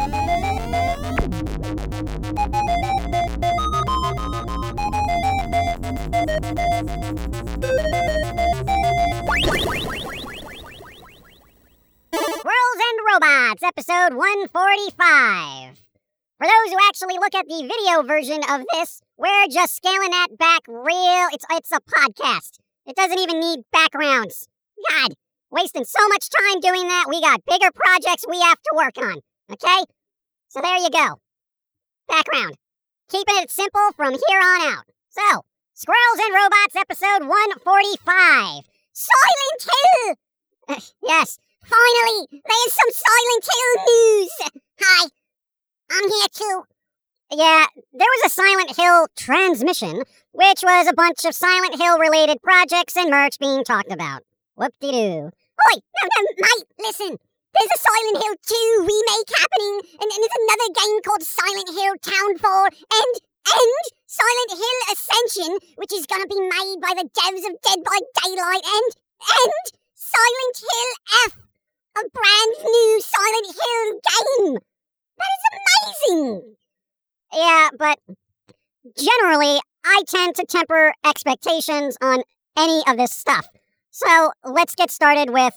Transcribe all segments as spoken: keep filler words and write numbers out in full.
Squirrels and Robots, episode one forty-five. For those who actually look at the video version of this, we're just scaling that back real. It's it's a podcast. It doesn't even need backgrounds. God, wasting so much time doing that. We got bigger projects we have to work on. Okay? So there you go. Background. Keeping it simple from here on out. So, Squirrels and Robots, episode one forty-five. Silent Hill! Uh, yes, finally, there's some Silent Hill news. Hi, I'm here too. Yeah, there was a Silent Hill transmission, which was a bunch of Silent Hill-related projects and merch being talked about. Whoop-de-doo. Oi, no, no, mate, listen. There's a Silent Hill two remake happening, and, and there's another game called Silent Hill Townfall, and, and Silent Hill Ascension, which is gonna be made by the devs of Dead by Daylight, and, and Silent Hill F, a brand new Silent Hill game. That is amazing. Yeah, but generally, I tend to temper expectations on any of this stuff. So let's get started with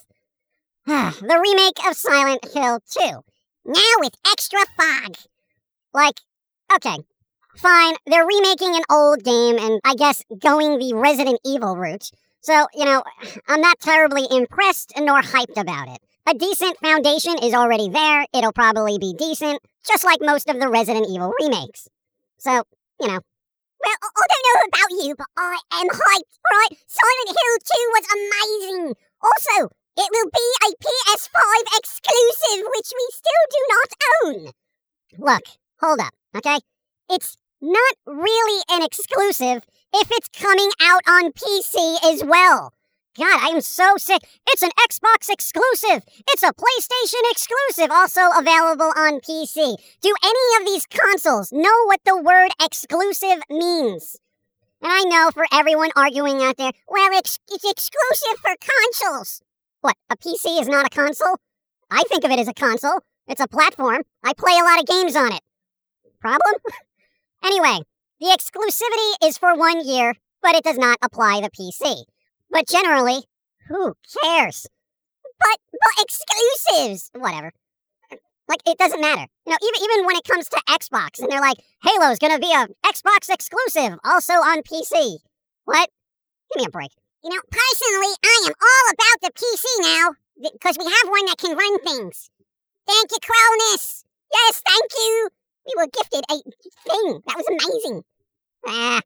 the remake of Silent Hill two. Now with extra fog. Like, okay, fine, they're remaking an old game and I guess going the Resident Evil route. So, you know, I'm not terribly impressed nor hyped about it. A decent foundation is already there. It'll probably be decent, just like most of the Resident Evil remakes. So, you know. Well, I don't know about you, but I am hyped, right? Silent Hill two was amazing. Also, it will be a P S five exclusive, which we still do not own. Look, hold up, okay? It's not really an exclusive if it's coming out on P C as well. God, I am so sick. It's an Xbox exclusive. It's a PlayStation exclusive, also available on P C. Do any of these consoles know what the word exclusive means? And I know for everyone arguing out there, well, it's, it's exclusive for consoles. What, a P C is not a console? I think of it as a console. It's a platform. I play a lot of games on it. Problem? Anyway, the exclusivity is for one year, but it does not apply to P C. But generally, who cares? But, but exclusives! Whatever. Like, it doesn't matter. You know, even, even when it comes to Xbox, and they're like, Halo's gonna be a Xbox exclusive, also on P C. What? Give me a break. You know, personally, I am all about the P C now, because we have one that can run things. Thank you, Cronus! Yes, thank you! We were gifted a thing. That was amazing. Ah.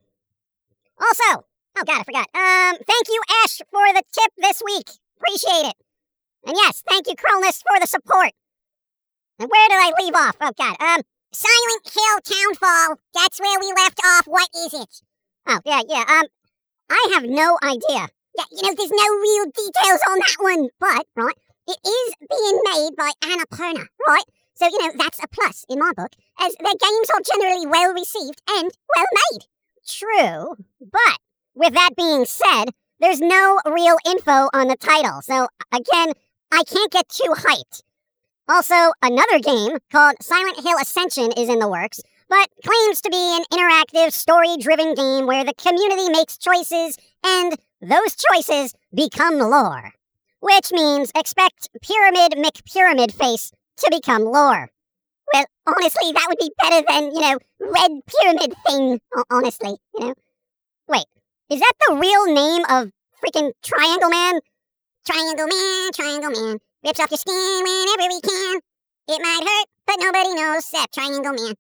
Also, oh god, I forgot. Um, thank you, Ash, for the tip this week. Appreciate it. And yes, thank you, Cronus, for the support. And where did I leave off? Oh god, um, Silent Hill Townfall. That's where we left off. What is it? Oh, yeah, yeah, um, I have no idea. Yeah, you know, there's no real details on that one, but, right, it is being made by Annapurna, right? So, you know, that's a plus in my book, as their games are generally well received and well made. True, but with that being said, there's no real info on the title, so again, I can't get too hyped. Also, another game called Silent Hill Ascension is in the works, but claims to be an interactive, story-driven game where the community makes choices and those choices become lore. Which means expect Pyramid McPyramid Face to become lore. Well, honestly, that would be better than, you know, Red Pyramid Thing, honestly, you know. Wait, is that the real name of freaking Triangle Man? Triangle Man, Triangle Man, rips off your skin whenever he can. It might hurt, but nobody knows except Triangle Man.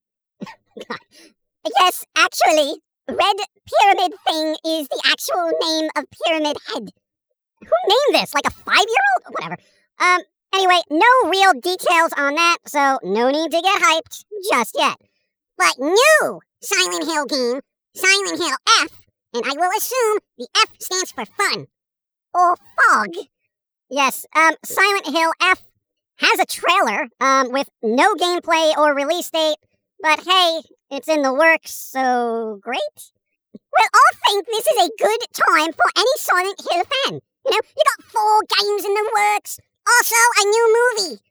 Yes, actually, Red Pyramid Thing is the actual name of Pyramid Head. Who named this? Like a five-year-old? Whatever. Um, anyway, no real details on that, so no need to get hyped just yet. But new Silent Hill game, Silent Hill F, and I will assume the F stands for fun. Or fog. Yes, um, Silent Hill F has a trailer, um, with no gameplay or release date, but hey, it's in the works, so great. Well, I think this is a good time for any Silent Hill fan. You know, you got four games in the works. Also, a new movie.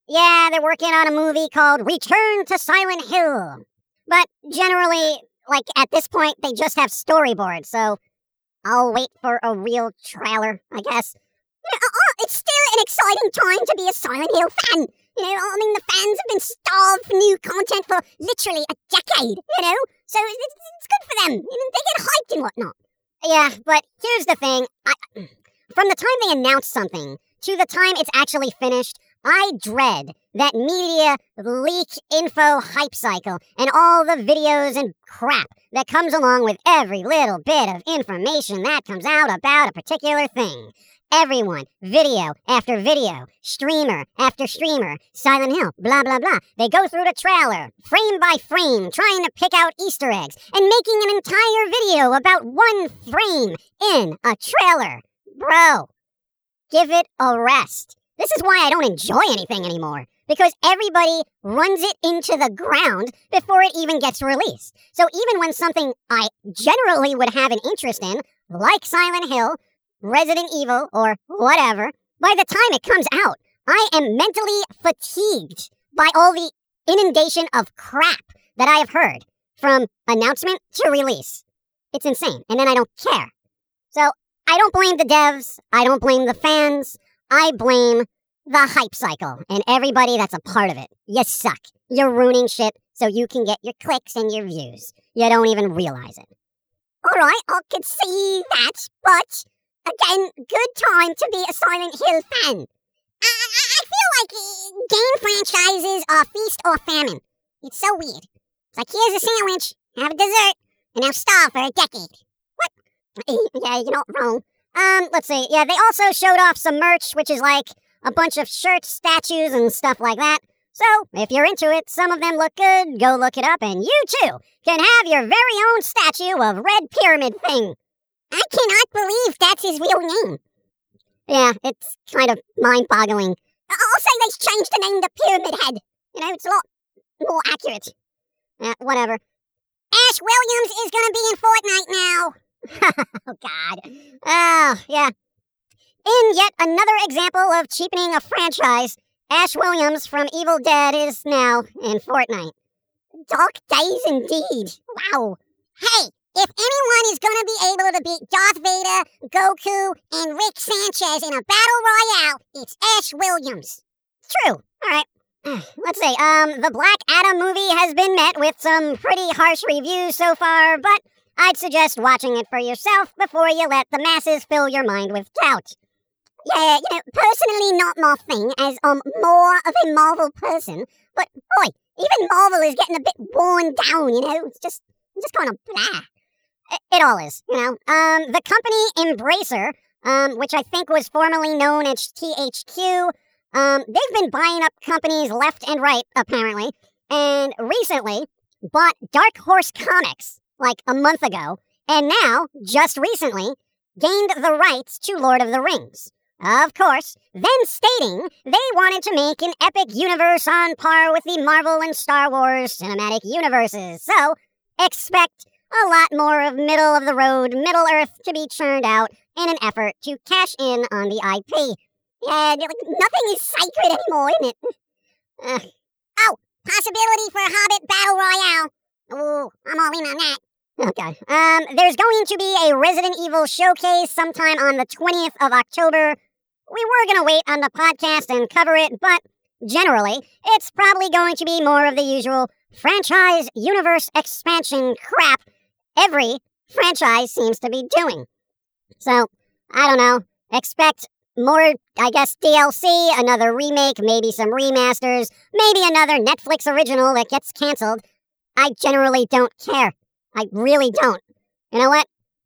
yeah, they're working on a movie called Return to Silent Hill. But generally, like, at this point, they just have storyboards, so I'll wait for a real trailer, I guess. You know, oh, it's still an exciting time to be a Silent Hill fan. You know, I mean, the fans have been starved for new content for literally a decade, you know? So it's, it's good for them. You know, they get hyped and whatnot. Yeah, but here's the thing. I, from the time they announce something to the time it's actually finished, I dread that media leak info hype cycle and all the videos and crap that comes along with every little bit of information that comes out about a particular thing. Everyone, video after video, streamer after streamer, Silent Hill, blah, blah, blah. They go through the trailer, frame by frame, trying to pick out Easter eggs, and making an entire video about one frame in a trailer. Bro, give it a rest. This is why I don't enjoy anything anymore, because everybody runs it into the ground before it even gets released. So even when something I generally would have an interest in, like Silent Hill, Resident Evil, or whatever, by the time it comes out, I am mentally fatigued by all the inundation of crap that I have heard from announcement to release. It's insane, and then I don't care. So I don't blame the devs, I don't blame the fans, I blame the hype cycle and everybody that's a part of it. You suck. You're ruining shit so you can get your clicks and your views. You don't even realize it. Alright, I can see that, but again, good time to be a Silent Hill fan. I, I, I feel like uh, game franchises are feast or famine. It's so weird. It's like, here's a sandwich, have a dessert, and now starve for a decade. What? Yeah, you're not wrong. Um, let's see. Yeah, they also showed off some merch, which is like a bunch of shirts, statues, and stuff like that. So, if you're into it, some of them look good, go look it up, and you too can have your very own statue of Red Pyramid Thing. I cannot believe that's his real name. Yeah, it's kind of mind-boggling. I'll say they changed the name to Pyramid Head. You know, it's a lot more accurate. Yeah, whatever. Ash Williams is gonna be in Fortnite now. Oh, God. Oh, yeah. In yet another example of cheapening a franchise, Ash Williams from Evil Dead is now in Fortnite. Dark days indeed. Wow. Hey, if anyone is gonna be able to beat Darth Vader, Goku, and Rick Sanchez in a battle royale, it's Ash Williams. True. All right. Let's see. Um, the Black Adam movie has been met with some pretty harsh reviews so far, but I'd suggest watching it for yourself before you let the masses fill your mind with doubt. Yeah, you know, personally not my thing as um more of a Marvel person, but boy, even Marvel is getting a bit worn down, you know? It's just, just kind of blah. It, it all is, you know? Um, the company Embracer, um, which I think was formerly known as T H Q, um, they've been buying up companies left and right, apparently, and recently bought Dark Horse Comics, like a month ago, and now, just recently, gained the rights to Lord of the Rings. Of course, then stating they wanted to make an epic universe on par with the Marvel and Star Wars cinematic universes. So, expect a lot more of middle-of-the-road Middle-earth to be churned out in an effort to cash in on the I P. Yeah, like, nothing is sacred anymore, isn't it? Uh, oh, possibility for a Hobbit Battle Royale. Ooh, I'm all in on that. Okay. Um, there's going to be a Resident Evil showcase sometime on the twentieth of October. We were going to wait on the podcast and cover it, but generally, it's probably going to be more of the usual franchise universe expansion crap every franchise seems to be doing. So, I don't know. Expect more, I guess, D L C, another remake, maybe some remasters, maybe another Netflix original that gets canceled. I generally don't care. I really don't. You know what?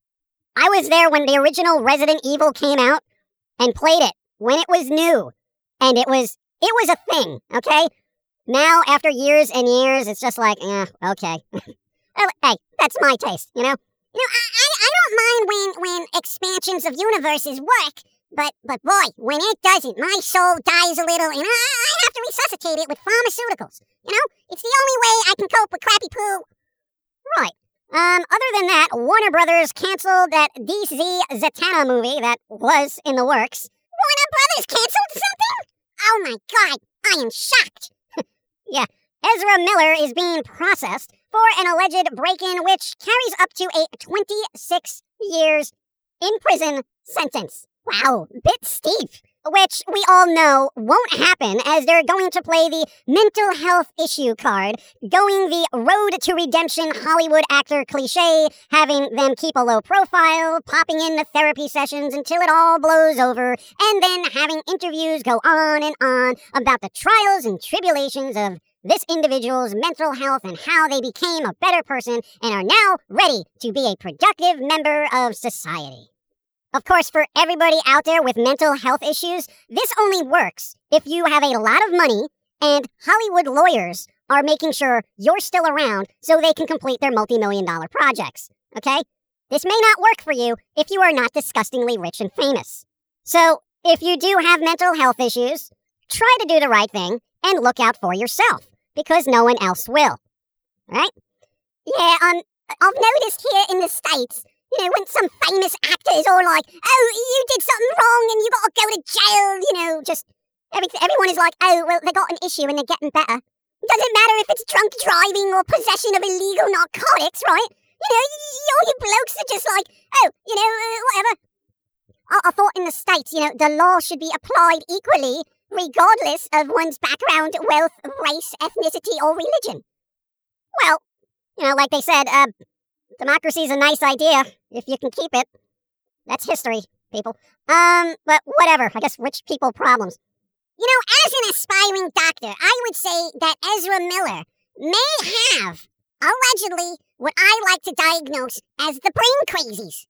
I was there when the original Resident Evil came out and played it when it was new. And it was, it was a thing, okay? Now, after years and years, it's just like, eh, okay. Well, hey, that's my taste, you know? You know, I, I, I don't mind when, when expansions of universes work, but, but boy, when it doesn't, my soul dies a little, and I, I have to resuscitate it with pharmaceuticals. You know? It's the only way I can cope with crappy poo. Right. Um, other than that, Warner Brothers canceled that D C Zatanna movie that was in the works. Warner Brothers canceled something? Oh my God, I am shocked. Yeah, Ezra Miller is being processed for an alleged break-in which carries up to a twenty-six years in prison sentence. Wow, bit steep. Which we all know won't happen as they're going to play the mental health issue card, going the road to redemption Hollywood actor cliche, having them keep a low profile, popping in the therapy sessions until it all blows over, and then having interviews go on and on about the trials and tribulations of this individual's mental health and how they became a better person and are now ready to be a productive member of society. Of course, for everybody out there with mental health issues, this only works if you have a lot of money and Hollywood lawyers are making sure you're still around so they can complete their multi-million dollar projects, okay? This may not work for you if you are not disgustingly rich and famous. So, if you do have mental health issues, try to do the right thing and look out for yourself, because no one else will, right? Yeah, um, I've noticed here in the States, you know, when some famous actor is all like, oh, you did something wrong and you gotta go to jail, you know, just, every, everyone is like, oh, well, they got an issue and they're getting better. It doesn't matter if it's drunk driving or possession of illegal narcotics, right? You know, y- all you blokes are just like, oh, you know, uh, whatever. I-, I thought in the States, you know, the law should be applied equally, regardless of one's background, wealth, race, ethnicity, or religion. Well, you know, like they said, uh, democracy's a nice idea, if you can keep it. That's history, people. Um, but whatever, I guess rich people problems. You know, as an aspiring doctor, I would say that Ezra Miller may have, allegedly, what I like to diagnose as the brain crazies.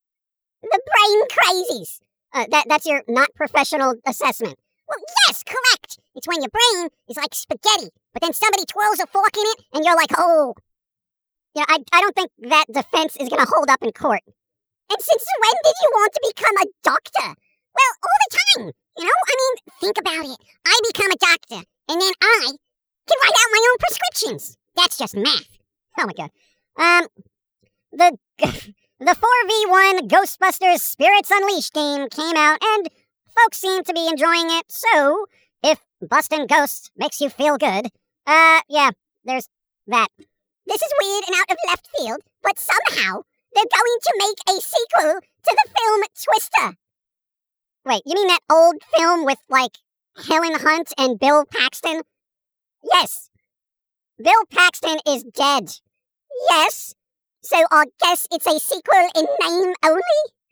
The brain crazies. Uh, that, that's your not professional assessment. Well, yes, correct. It's when your brain is like spaghetti, but then somebody twirls a fork in it, and you're like, oh... Yeah, I, I don't think that defense is going to hold up in court. And since when did you want to become a doctor? Well, all the time, you know? I mean, think about it. I become a doctor, and then I can write out my own prescriptions. That's just math. Oh, my God. Um, the the four v one Ghostbusters Spirits Unleashed game came out, and folks seem to be enjoying it. So, if busting ghosts makes you feel good, uh, yeah, there's that. This is weird and out of left field, but somehow they're going to make a sequel to the film Twister. Wait, you mean that old film with, like, Helen Hunt and Bill Paxton? Yes. Bill Paxton is dead. Yes. So I guess it's a sequel in name only?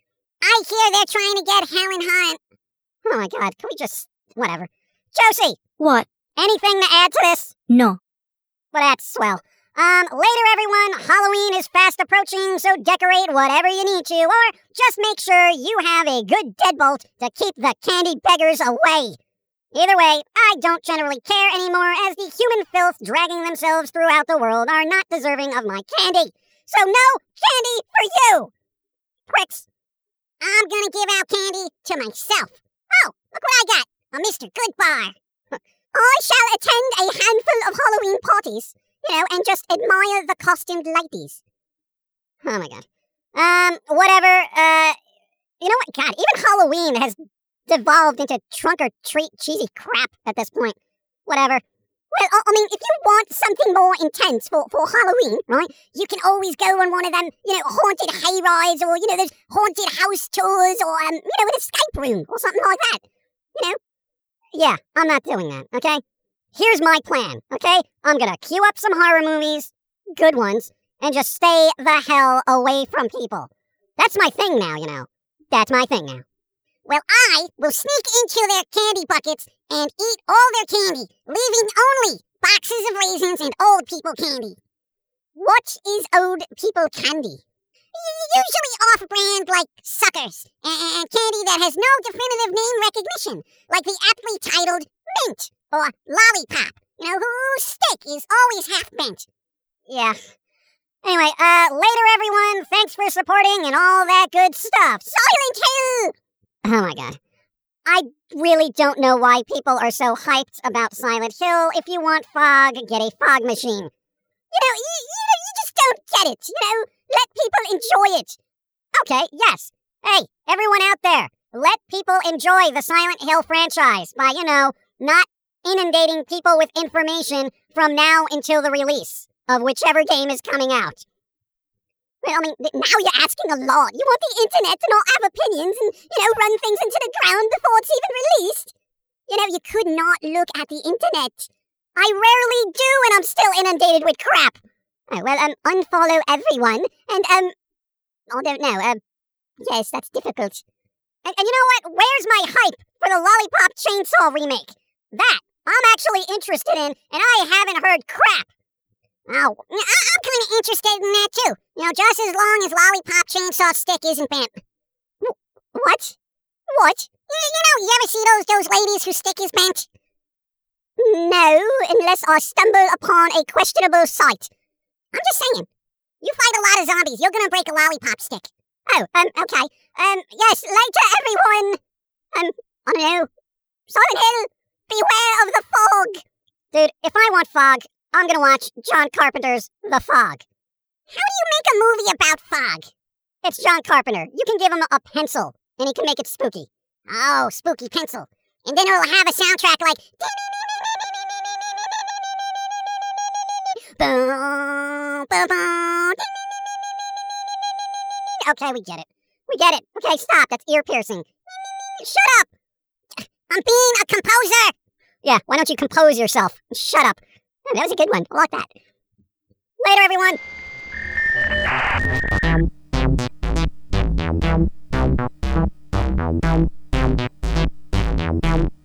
I hear they're trying to get Helen Hunt. Oh my God, can we just... whatever. Josie! What? Anything to add to this? No. Well, that's swell. Um, later everyone, Halloween is fast approaching, so decorate whatever you need to, or just make sure you have a good deadbolt to keep the candy beggars away. Either way, I don't generally care anymore, as the human filth dragging themselves throughout the world are not deserving of my candy. So no candy for you! Pricks. I'm gonna give out candy to myself. Oh, look what I got! A Mister Goodbar. I shall attend a handful of Halloween parties, you know, and just admire the costumed ladies. Oh my God. Um, whatever, uh, you know what? God, even Halloween has devolved into trunk or treat cheesy crap at this point. Whatever. Well, I mean, if you want something more intense for, for Halloween, right, you can always go on one of them, you know, haunted hay rides, or, you know, those haunted house tours, or, um, you know, an escape room, or something like that. You know? Yeah, I'm not doing that, okay? Here's my plan, okay? I'm gonna queue up some horror movies, good ones, and just stay the hell away from people. That's my thing now, you know. That's my thing now. Well, I will sneak into their candy buckets and eat all their candy, leaving only boxes of raisins and old people candy. What is old people candy? Usually off-brand, like suckers, and candy that has no definitive name recognition, like the aptly titled Mint or Lollipop, you know, whose stick is always half-bent. Yeah. Anyway, uh, later everyone, thanks for supporting and all that good stuff. Silent Hill! Oh my God. I really don't know why people are so hyped about Silent Hill. If you want fog, get a fog machine. You know, you, you, you just don't get it, you know? Let people enjoy it. Okay, yes. Hey, everyone out there, let people enjoy the Silent Hill franchise by, you know, not inundating people with information from now until the release of whichever game is coming out. Well, I mean, now you're asking a lot. You want the internet to not have opinions and, you know, run things into the ground before it's even released? You know, you could not look at the internet. I rarely do, and I'm still inundated with crap. Oh, well, um, unfollow everyone, and, um, I don't know, um, yes, that's difficult. And, and you know what? Where's my hype for the Lollipop Chainsaw remake? That I'm actually interested in, and I haven't heard crap. Oh, I'm kind of interested in that too. You know, just as long as Lollipop Chainsaw Stick isn't banned. What? What? You know, you ever see those those ladies whose stick is bent? No, unless I stumble upon a questionable site. I'm just saying. You fight a lot of zombies, you're gonna break a lollipop stick. Oh, um, okay. Um, yes, later, everyone. Um, I don't know. Silent Hill, beware of the fog. Dude, if I want fog, I'm gonna watch John Carpenter's The Fog. How do you make a movie about fog? It's John Carpenter. You can give him a pencil, and he can make it spooky. Oh, spooky pencil. And then it'll have a soundtrack like... Okay, we get it. We get it. Okay, stop. That's ear piercing. Shut up! I'm being a composer! Yeah, why don't you compose yourself? Shut up. Oh, that was a good one. I like that. Later, everyone.